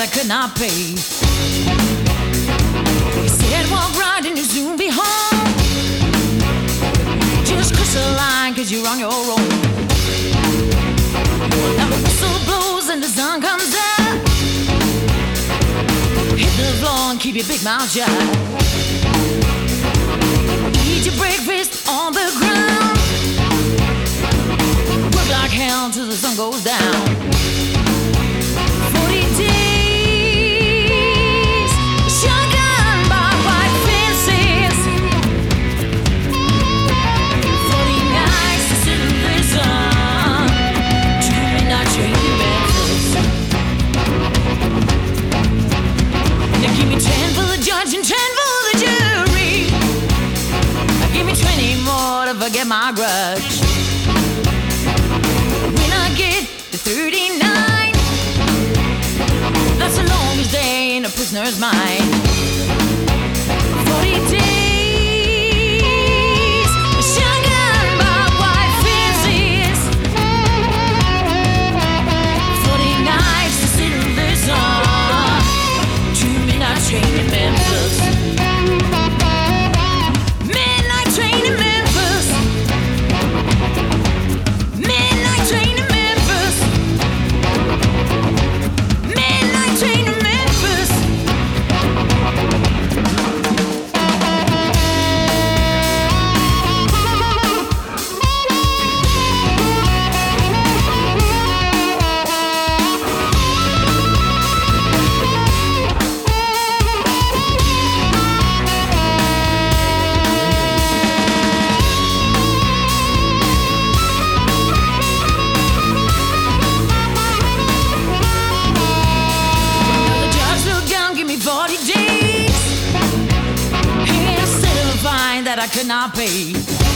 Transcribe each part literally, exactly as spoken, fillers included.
I could not pay. You said walk right and you soon be home. Just cross the line cause you're on your own. Now the whistle blows and the sun comes out. Hit the floor and keep your big mouth shut. Eat your breakfast on the ground. Work like hell till the sun goes down. Forty days, shotgun by white fences. Forty nights to sit in prison. Two midnight train to Memphis. Now give me ten for the judge and ten for the jury. Now give me twenty more to forget my grudge. When I get to thirty-nine, that's the longest day in a prisoner's mind. Forty days, shotgun by white fences. Forty nights to sit and listen. Two midnight train in Memphis. Midnight train in Memphis. Midnight train in Memphis. Midnight train in Memphis. The judge looked down, give me forty days. Instead of a fine that I could not pay.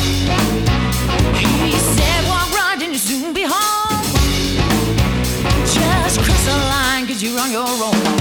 He said, walk right and you'll soon be home. Just cross the line cause you're on your own.